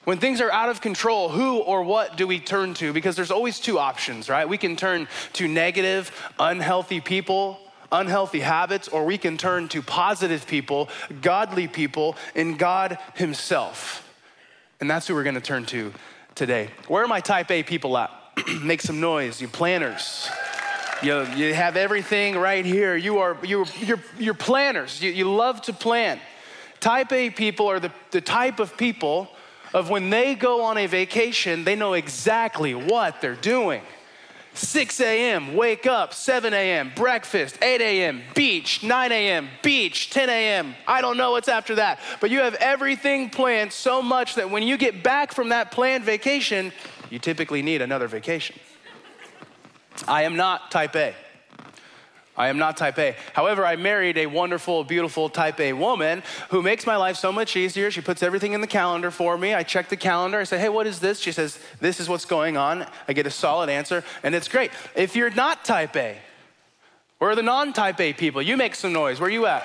When things are out of control, who or what do we turn to? Because there's always two options, right? We can turn to negative, unhealthy people, unhealthy habits, or we can turn to positive people, godly people, and God himself. And that's who we're gonna turn to today. Where are my type A people at? Make some noise, you planners. You have everything right here. You're planners. You love to plan. Type A people are the type of people of when they go on a vacation, they know exactly what they're doing. 6 a.m., wake up, 7 a.m., breakfast, 8 a.m., beach, 9 a.m., beach, 10 a.m. I don't know what's after that, but you have everything planned so much that when you get back from that planned vacation, you typically need another vacation. I am not type A. I am not type A. However, I married a wonderful, beautiful type A woman who makes my life so much easier. She puts everything in the calendar for me. I check the calendar. I say, hey, what is this? She says, this is what's going on. I get a solid answer, and it's great. If you're not type A, where are the non-type A people? You make some noise. Where are you at?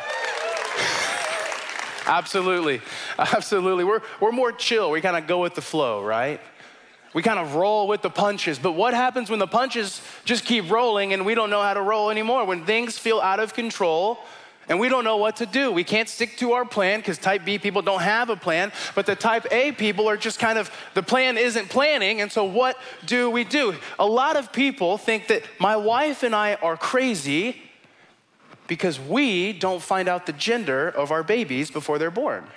Absolutely. Absolutely. We're more chill. We kind of go with the flow, right? We kind of roll with the punches, but what happens when the punches just keep rolling and we don't know how to roll anymore? When things feel out of control and we don't know what to do. We can't stick to our plan because type B people don't have a plan, but the type A people are just kind of, the plan isn't planning, and so what do we do? A lot of people think that my wife and I are crazy because we don't find out the gender of our babies before they're born.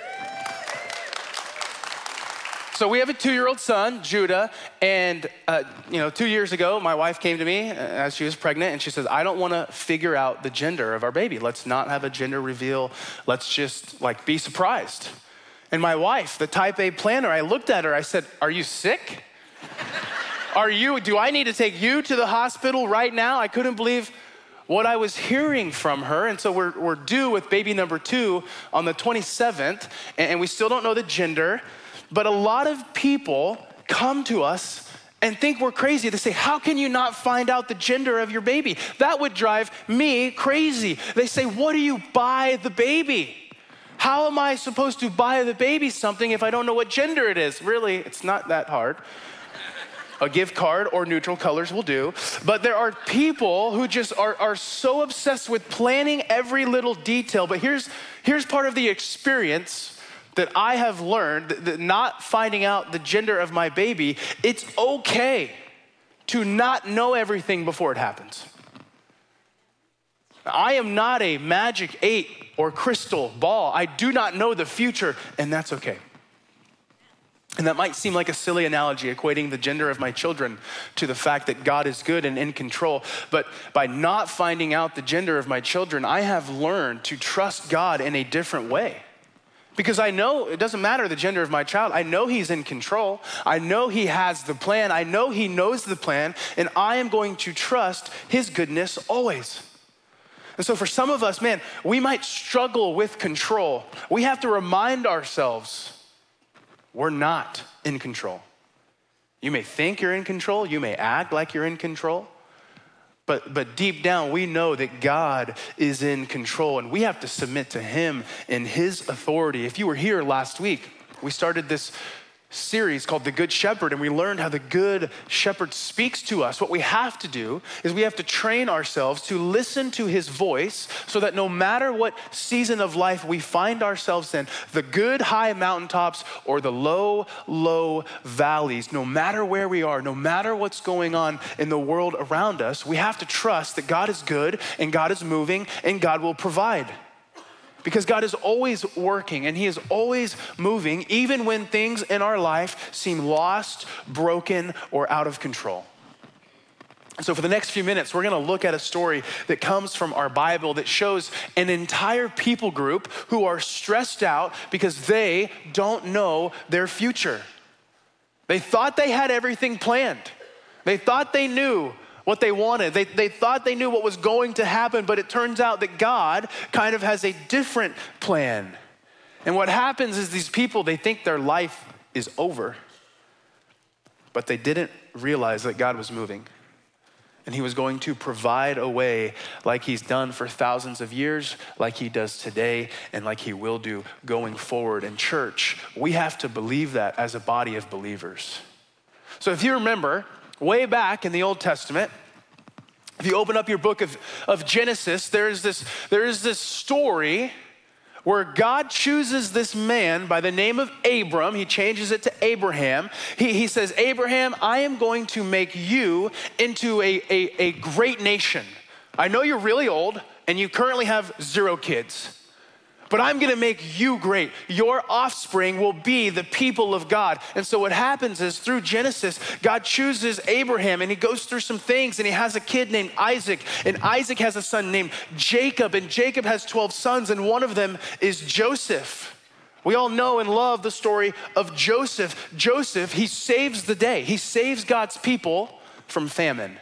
So we have a 2-year-old son, Judah, and 2 years ago, my wife came to me as she was pregnant, and she says, I don't want to figure out the gender of our baby. Let's not have a gender reveal. Let's just be surprised. And my wife, the type A planner, I looked at her, I said, are you sick? Do I need to take you to the hospital right now? I couldn't believe what I was hearing from her. And so we're due with baby number 2 on the 27th, and we still don't know the gender. But a lot of people come to us and think we're crazy. They say, how can you not find out the gender of your baby? That would drive me crazy. They say, what do you buy the baby? How am I supposed to buy the baby something if I don't know what gender it is? Really, it's not that hard. A gift card or neutral colors will do. But there are people who just are so obsessed with planning every little detail. But here's part of the experience that I have learned, that not finding out the gender of my baby, it's okay to not know everything before it happens. I am not a magic 8 or crystal ball. I do not know the future, and that's okay. And that might seem like a silly analogy, equating the gender of my children to the fact that God is good and in control. But by not finding out the gender of my children, I have learned to trust God in a different way. Because I know it doesn't matter the gender of my child. I know he's in control. I know he has the plan. I know he knows the plan. And I am going to trust his goodness always. And so for some of us, man, we might struggle with control. We have to remind ourselves we're not in control. You may think you're in control. You may act like you're in control. But deep down, we know that God is in control, and we have to submit to him and his authority. If you were here last week, we started this series called The Good Shepherd, and we learned how the Good Shepherd speaks to us. What we have to do is we have to train ourselves to listen to his voice so that no matter what season of life we find ourselves in, the good high mountaintops or the low, low valleys, no matter where we are, no matter what's going on in the world around us, we have to trust that God is good and God is moving and God will provide. Because God is always working and he is always moving, even when things in our life seem lost, broken, or out of control. So for the next few minutes, we're gonna look at a story that comes from our Bible that shows an entire people group who are stressed out because they don't know their future. They thought they had everything planned. They thought they knew what they wanted. They thought they knew what was going to happen, but it turns out that God kind of has a different plan. And what happens is these people, they think their life is over, but they didn't realize that God was moving. And he was going to provide a way like he's done for thousands of years, like he does today, and like he will do going forward. In church, we have to believe that as a body of believers. So if you remember, way back in the Old Testament, if you open up your book of Genesis, there is this story where God chooses this man by the name of Abram. He changes it to Abraham. He says, Abraham, I am going to make you into a great nation. I know you're really old and you currently have 0 kids, but I'm gonna make you great. Your offspring will be the people of God. And so what happens is through Genesis, God chooses Abraham and he goes through some things and he has a kid named Isaac. And Isaac has a son named Jacob, and Jacob has 12 sons, and one of them is Joseph. We all know and love the story of Joseph. Joseph, he saves the day. He saves God's people from famine.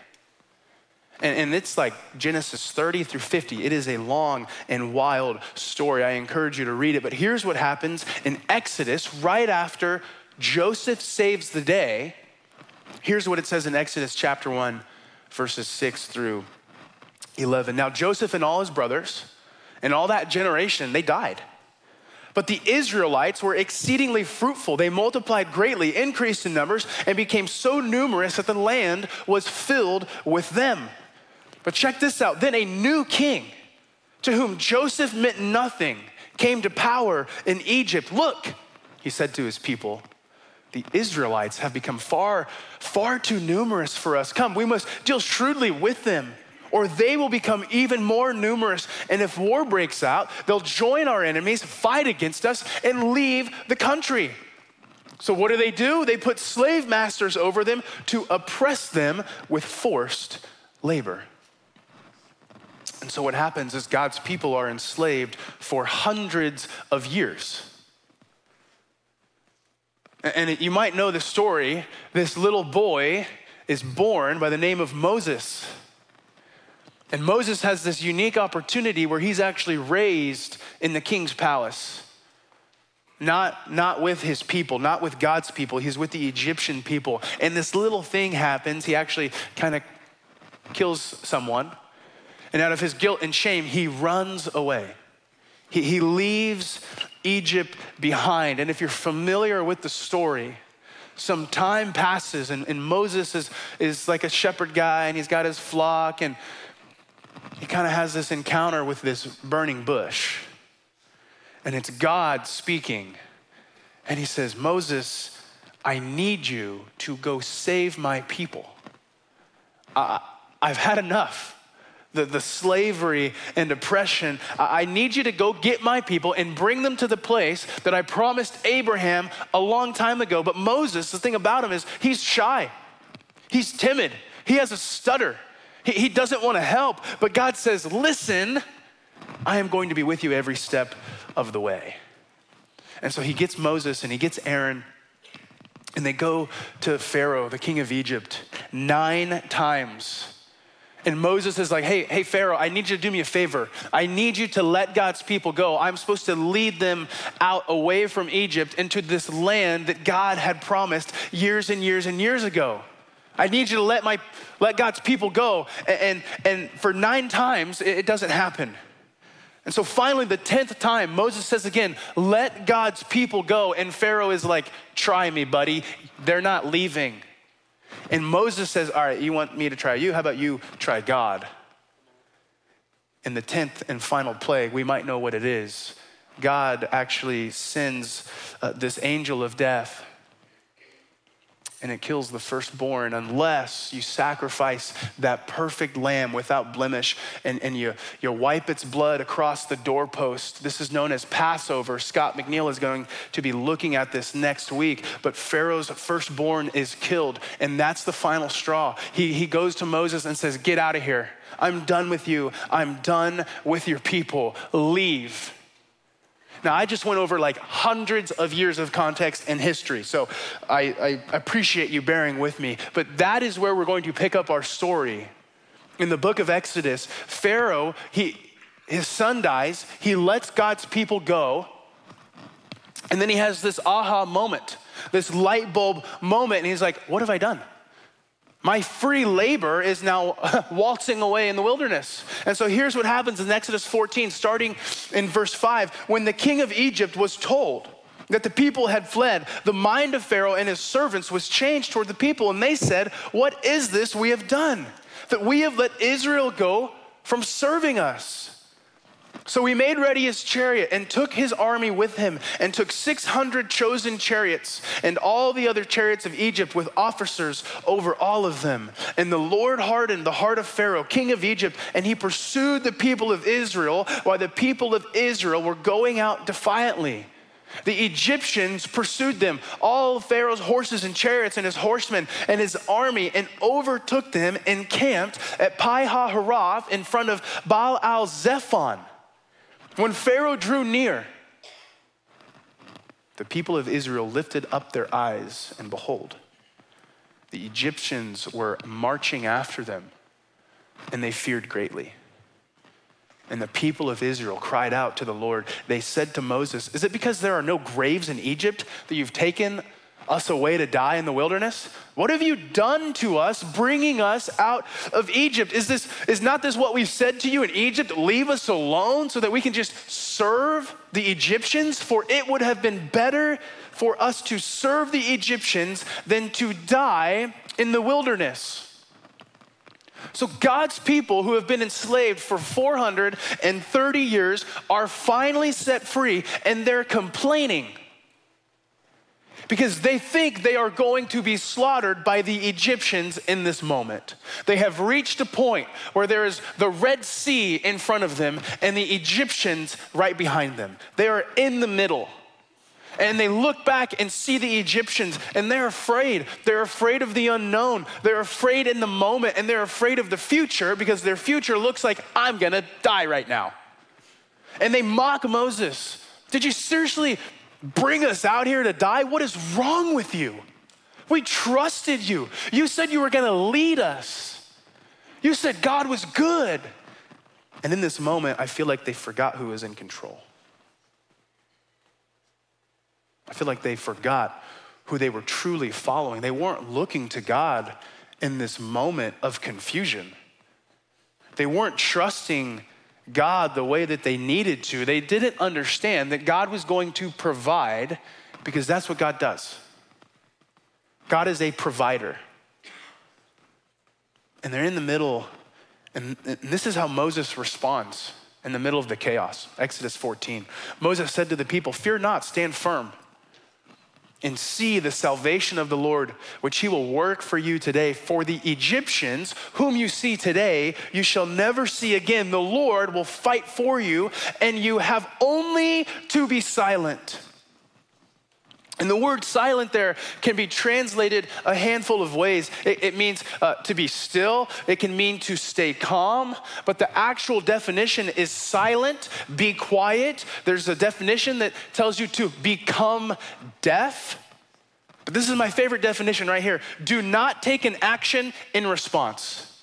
And it's like Genesis 30 through 50. It is a long and wild story. I encourage you to read it. But here's what happens in Exodus right after Joseph saves the day. Here's what it says in Exodus chapter 1, verses 6 through 11. Now Joseph and all his brothers and all that generation, they died. But the Israelites were exceedingly fruitful. They multiplied greatly, increased in numbers, and became so numerous that the land was filled with them. But check this out. Then a new king, to whom Joseph meant nothing, came to power in Egypt. Look, he said to his people, the Israelites have become far too numerous for us. Come, we must deal shrewdly with them, or they will become even more numerous. And if war breaks out, they'll join our enemies, fight against us, and leave the country. So what do? They put slave masters over them to oppress them with forced labor. And so what happens is God's people are enslaved for hundreds of years. And you might know the story. This little boy is born by the name of Moses. And Moses has this unique opportunity where he's actually raised in the king's palace. Not with his people, not with God's people. He's with the Egyptian people. And this little thing happens. He actually kind of kills someone. And out of his guilt and shame, he runs away. He leaves Egypt behind. And if you're familiar with the story, some time passes and Moses is like a shepherd guy and he's got his flock and he kind of has this encounter with this burning bush. And it's God speaking. And he says, Moses, I need you to go save my people. I've had enough. The slavery and oppression. I need you to go get my people and bring them to the place that I promised Abraham a long time ago. But Moses, the thing about him is he's shy. He's timid. He has a stutter. He doesn't want to help. But God says, listen, I am going to be with you every step of the way. And so he gets Moses and he gets Aaron and they go to Pharaoh, the king of Egypt, 9 times. And Moses is like, hey, Pharaoh, I need you to do me a favor. I need you to let God's people go. I'm supposed to lead them out away from Egypt into this land that God had promised years and years and years ago. I need you to let God's people go. And for 9 times, it doesn't happen. And so finally, the 10th time, Moses says again, let God's people go. And Pharaoh is like, try me, buddy. They're not leaving. And Moses says, all right, you want me to try you? How about you try God? In the 10th and final plague, we might know what it is. God actually sends this angel of death and it kills the firstborn unless you sacrifice that perfect lamb without blemish and you wipe its blood across the doorpost. This is known as Passover. Scott McNeil is going to be looking at this next week, but Pharaoh's firstborn is killed and that's the final straw. He goes to Moses and says, get out of here. I'm done with you. I'm done with your people. Leave. Now, I just went over like hundreds of years of context and history, so I appreciate you bearing with me. But that is where we're going to pick up our story. In the book of Exodus, Pharaoh, his son dies, he lets God's people go, and then he has this aha moment, this light bulb moment, and he's like, what have I done? My free labor is now waltzing away in the wilderness. And so here's what happens in Exodus 14, starting in verse 5. When the king of Egypt was told that the people had fled, the mind of Pharaoh and his servants was changed toward the people. And they said, what is this we have done? That we have let Israel go from serving us. So he made ready his chariot and took his army with him and took 600 chosen chariots and all the other chariots of Egypt with officers over all of them. And the Lord hardened the heart of Pharaoh, king of Egypt, and he pursued the people of Israel while the people of Israel were going out defiantly. The Egyptians pursued them, all Pharaoh's horses and chariots and his horsemen and his army, and overtook them and camped at Pi-hahiroth in front of Baal-zephon. When Pharaoh drew near, the people of Israel lifted up their eyes, and behold, the Egyptians were marching after them, and they feared greatly. And the people of Israel cried out to the Lord. They said to Moses, is it because there are no graves in Egypt that you've taken us away to die in the wilderness? What have you done to us, bringing us out of Egypt? Is not this what we've said to you in Egypt? Leave us alone so that we can just serve the Egyptians? For it would have been better for us to serve the Egyptians than to die in the wilderness. So God's people who have been enslaved for 430 years are finally set free, and they're complaining because they think they are going to be slaughtered by the Egyptians in this moment. They have reached a point where there is the Red Sea in front of them and the Egyptians right behind them. They are in the middle. And they look back and see the Egyptians, and they're afraid. They're afraid of the unknown. They're afraid in the moment, and they're afraid of the future because their future looks like, I'm gonna die right now. And they mock Moses. Did you seriously bring us out here to die? What is wrong with you? We trusted you. You said you were gonna lead us. You said God was good. And in this moment, I feel like they forgot who was in control. I feel like they forgot who they were truly following. They weren't looking to God in this moment of confusion. They weren't trusting God the way that they needed to. They didn't understand that God was going to provide, because that's what God does. God is a provider. And they're in the middle, and this is how Moses responds in the middle of the chaos. Exodus 14. Moses said to the people, fear not, stand firm, and see the salvation of the Lord, which he will work for you today. For the Egyptians whom you see today, you shall never see again. The Lord will fight for you, and you have only to be silent. And the word silent there can be translated a handful of ways. It means to be still. It can mean to stay calm. But the actual definition is silent, be quiet. There's a definition that tells you to become deaf. But this is my favorite definition right here. Do not take an action in response.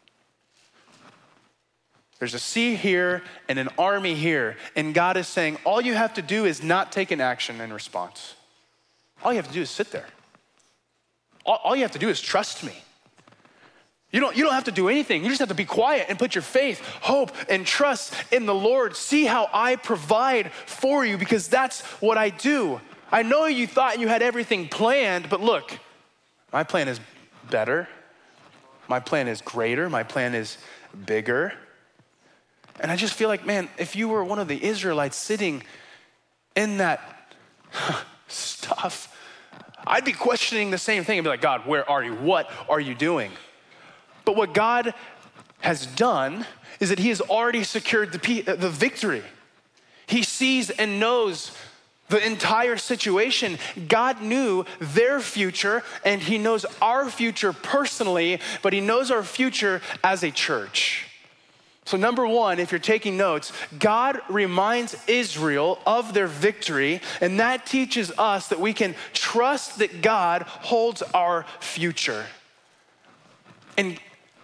There's a sea here and an army here. And God is saying, all you have to do is not take an action in response. All you have to do is sit there. All you have to do is trust me. You don't have to do anything. You just have to be quiet and put your faith, hope, and trust in the Lord. See how I provide for you, because that's what I do. I know you thought you had everything planned, but look, my plan is better. My plan is greater. My plan is bigger. And I just feel like, man, if you were one of the Israelites sitting in that stuff, I'd be questioning the same thing and be like, God, where are you? What are you doing? But what God has done is that he has already secured the victory. He sees and knows the entire situation. God knew their future, and he knows our future personally, but he knows our future as a church. So number one, if you're taking notes, God reminds Israel of their victory, and that teaches us that we can trust that God holds our future. And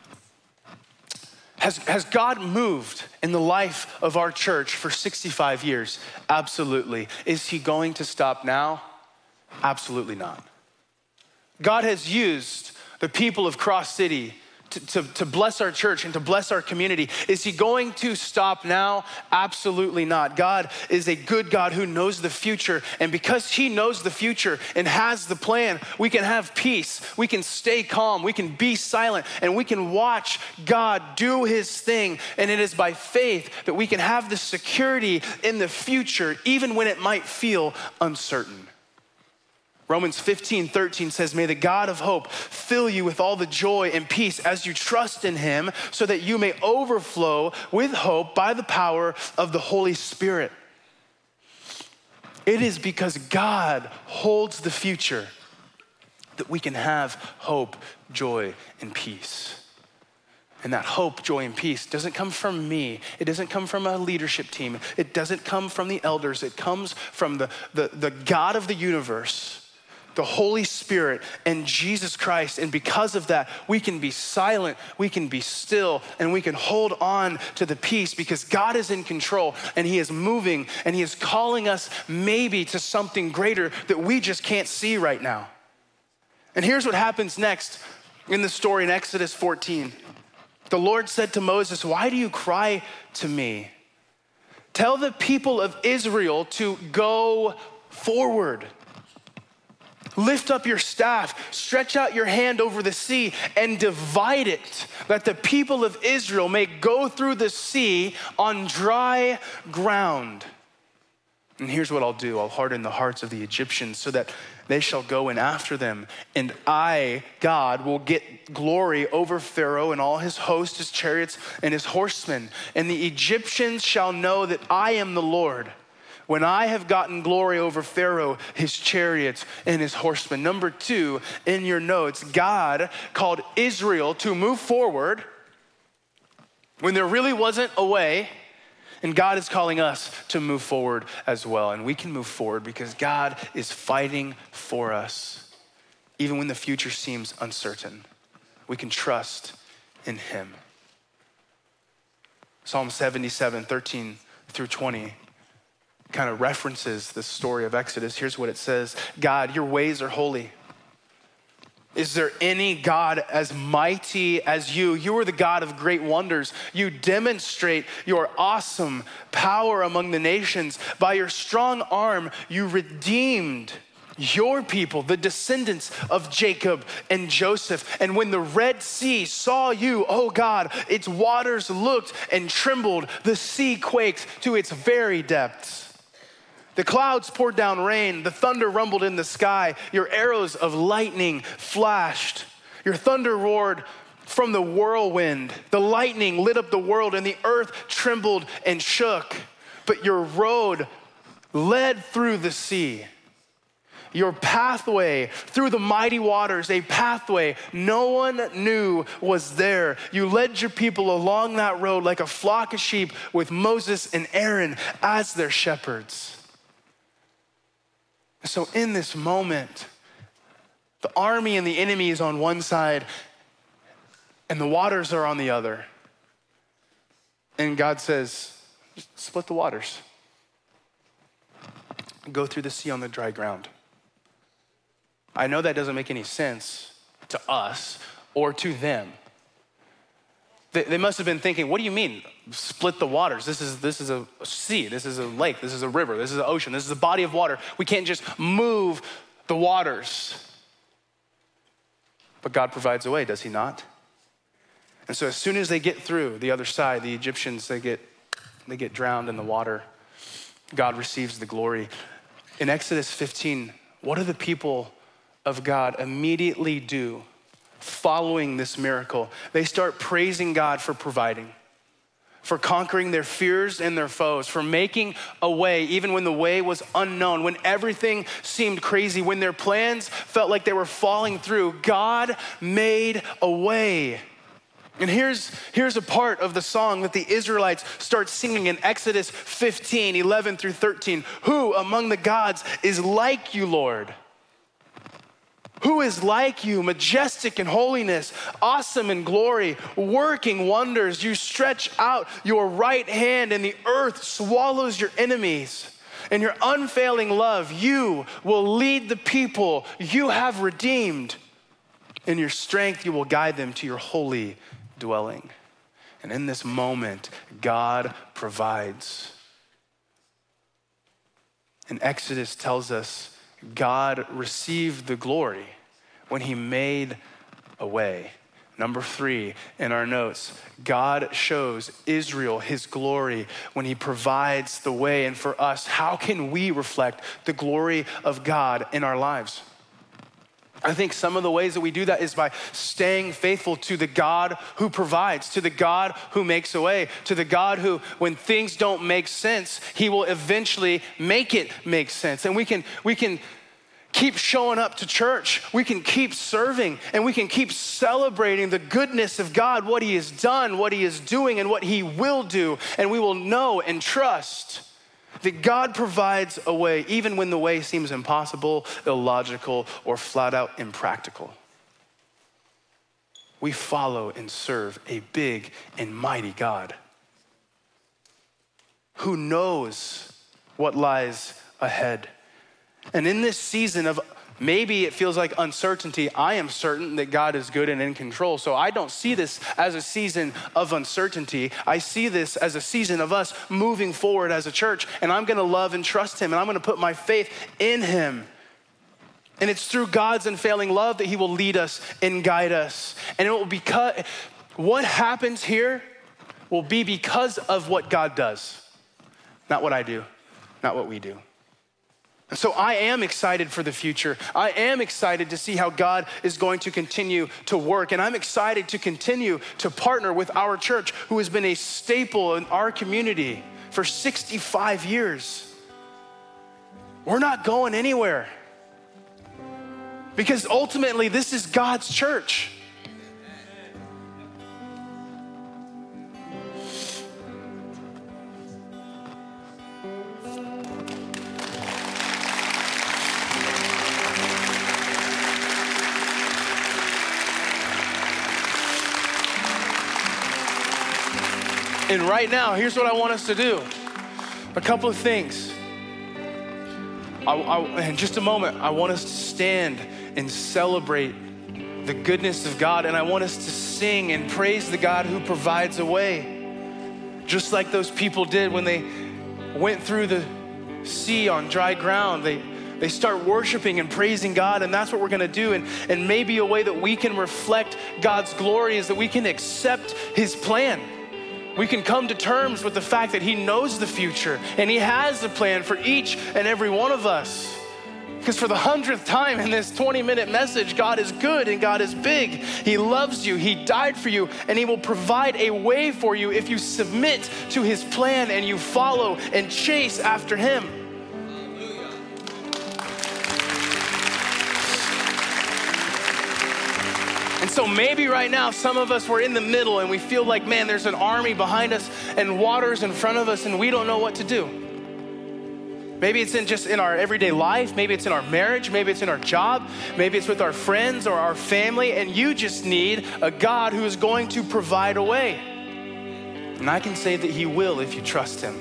has God moved in the life of our church for 65 years? Absolutely. Is he going to stop now? Absolutely not. God has used the people of Cross City, to bless our church and to bless our community. Is he going to stop now? Absolutely not. God is a good God who knows the future. And because he knows the future and has the plan, we can have peace. We can stay calm. We can be silent. And we can watch God do his thing. And it is by faith that we can have the security in the future, even when it might feel uncertain. Romans 15:13 says, may the God of hope fill you with all the joy and peace as you trust in him, so that you may overflow with hope by the power of the Holy Spirit. It is because God holds the future that we can have hope, joy, and peace. And that hope, joy, and peace doesn't come from me. It doesn't come from a leadership team. It doesn't come from the elders. It comes from the God of the universe, the Holy Spirit, and Jesus Christ. And because of that, we can be silent, we can be still, and we can hold on to the peace because God is in control and he is moving and he is calling us maybe to something greater that we just can't see right now. And here's what happens next in the story in Exodus 14. The Lord said to Moses, why do you cry to me? Tell the people of Israel to go forward. Lift up your staff, stretch out your hand over the sea and divide it, that the people of Israel may go through the sea on dry ground. And here's what I'll do. I'll harden the hearts of the Egyptians so that they shall go in after them. And I, God, will get glory over Pharaoh and all his hosts, his chariots, and his horsemen. And the Egyptians shall know that I am the Lord, when I have gotten glory over Pharaoh, his chariots, and his horsemen. Number 2, in your notes, God called Israel to move forward when there really wasn't a way, and God is calling us to move forward as well. And we can move forward because God is fighting for us. Even when the future seems uncertain, we can trust in him. Psalm 77:13 through 20 kind of references the story of Exodus. Here's what it says. God, your ways are holy. Is there any God as mighty as you? You are the God of great wonders. You demonstrate your awesome power among the nations. By your strong arm, you redeemed your people, the descendants of Jacob and Joseph. And when the Red Sea saw you, oh God, its waters looked and trembled. The sea quaked to its very depths. The clouds poured down rain. The thunder rumbled in the sky. Your arrows of lightning flashed. Your thunder roared from the whirlwind. The lightning lit up the world and the earth trembled and shook. But your road led through the sea. Your pathway through the mighty waters, a pathway no one knew was there. You led your people along that road like a flock of sheep with Moses and Aaron as their shepherds. So in this moment, the army and the enemy is on one side and the waters are on the other. And God says, split the waters. Go through the sea on the dry ground. I know that doesn't make any sense to us or to them. They must have been thinking, what do you mean, split the waters? This is a sea, this is a lake, this is a river, this is an ocean, this is a body of water. We can't just move the waters. But God provides a way, does he not? And so as soon as they get through the other side, the Egyptians, they get drowned in the water. God receives the glory. In Exodus 15, what do the people of God immediately do following this miracle? They start praising God for providing, for conquering their fears and their foes, for making a way even when the way was unknown, when everything seemed crazy, when their plans felt like they were falling through. God made a way. And here's a part of the song that the Israelites start singing in Exodus 15, 11 through 13. Who among the gods is like you, Lord? Who is like you, majestic in holiness, awesome in glory, working wonders? You stretch out your right hand and the earth swallows your enemies. In your unfailing love, you will lead the people you have redeemed. In your strength, you will guide them to your holy dwelling. And in this moment, God provides. And Exodus tells us God received the glory when he made a way. Number 3 in our notes, God shows Israel his glory when he provides the way. And for us, how can we reflect the glory of God in our lives? I think some of the ways that we do that is by staying faithful to the God who provides, to the God who makes a way, to the God who, when things don't make sense, he will eventually make it make sense. And we can keep showing up to church. We can keep serving, and we can keep celebrating the goodness of God, what he has done, what he is doing, and what he will do. And we will know and trust that God provides a way, even when the way seems impossible, illogical, or flat out impractical. We follow and serve a big and mighty God who knows what lies ahead. And in this season of maybe it feels like uncertainty, I am certain that God is good and in control. So I don't see this as a season of uncertainty. I see this as a season of us moving forward as a church. And I'm gonna love and trust him, and I'm gonna put my faith in him. And it's through God's unfailing love that he will lead us and guide us. And it will because what happens here will be because of what God does, not what I do, not what we do. And so I am excited for the future. I am excited to see how God is going to continue to work. And I'm excited to continue to partner with our church, who has been a staple in our community for 65 years. We're not going anywhere, because ultimately this is God's church. And right now, here's what I want us to do. A couple of things. In just a moment, I want us to stand and celebrate the goodness of God. And I want us to sing and praise the God who provides a way. Just like those people did when they went through the sea on dry ground. They start worshiping and praising God, and that's what we're gonna do. And maybe a way that we can reflect God's glory is that we can accept his plan. We can come to terms with the fact that he knows the future and he has a plan for each and every one of us. Because for the 100th time in this 20-minute message, God is good and God is big. He loves you, he died for you, and he will provide a way for you if you submit to his plan and you follow and chase after him. And so maybe right now, some of us were in the middle and we feel like, man, there's an army behind us and waters in front of us and we don't know what to do. Maybe it's just in our everyday life. Maybe it's in our marriage. Maybe it's in our job. Maybe it's with our friends or our family, and you just need a God who is going to provide a way. And I can say that he will if you trust him.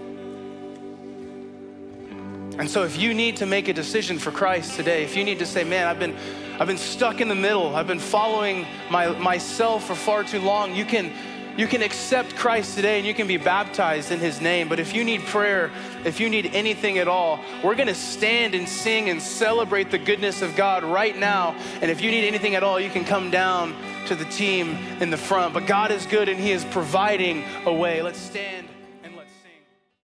And so if you need to make a decision for Christ today, if you need to say, man, I've been stuck in the middle, I've been following myself for far too long, you can accept Christ today and you can be baptized in his name. But if you need prayer, if you need anything at all, we're gonna stand and sing and celebrate the goodness of God right now. And if you need anything at all, you can come down to the team in the front. But God is good and he is providing a way. Let's stand.